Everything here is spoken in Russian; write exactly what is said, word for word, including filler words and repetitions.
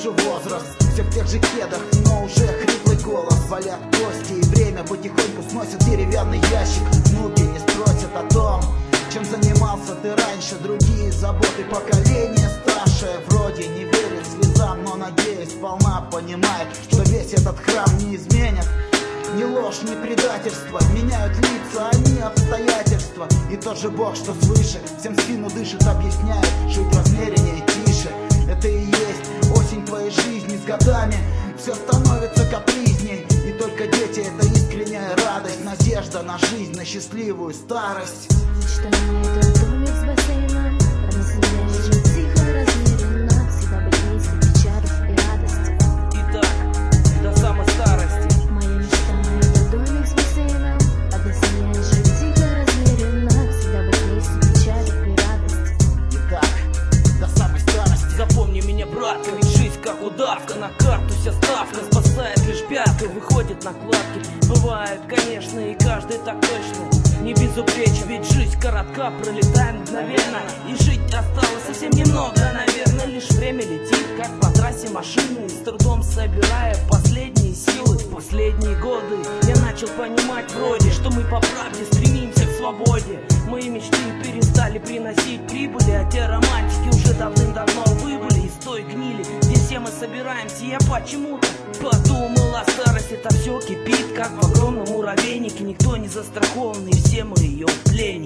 же возраст, все в тех же кедах, но уже хриплый голос. Болят кости и время потихоньку сносит деревянный ящик. Внуки не спросят о том, чем занимался ты раньше. Другие заботы поколения старшее вроде не верит слезам, но надеюсь сполна понимает, что весь этот храм не изменит. Ни ложь, ни предательство, меняют лица, они обстоятельства. И тот же Бог, что свыше, всем в спину дышит, объясняет, жить размереннее и тише. Это и есть осень твоей жизни. С годами все становится капризней, и только дети — это искренняя радость, надежда на жизнь, на счастливую старость. Мечтаю этот домик с бассейном, размеренно, жить тихо, размеренно, всегда быть вместе, печаль и радость. Итак, до самой старости. Моя мечта — это домик с бассейном, односемейно, жить тихо, размеренно, всегда быть вместе, печаль и радость. Итак, до самой старости. Запомни меня, братка, ведь жизнь как удавка. На карту вся ставка, спасает лишь пятка. Выходит накладки, бывает, конечно, и каждый так точно не безупречен. Ведь жизнь коротка, пролетает мгновенно, и жить осталось совсем немного, наверное. Лишь время летит, как по трассе машины, с трудом собирая последние силы. В последние годы я начал понимать вроде, что мы по правде стремимся к свободе. Мои мечты перестали приносить прибыли, а те романтики уже давным-давно выбыли из той гнили, где все мы собираемся. Я почему-то подумал о старости, это все кипит, как в огромном муравейнике. Никто не застрахован, и все мы ее пленники.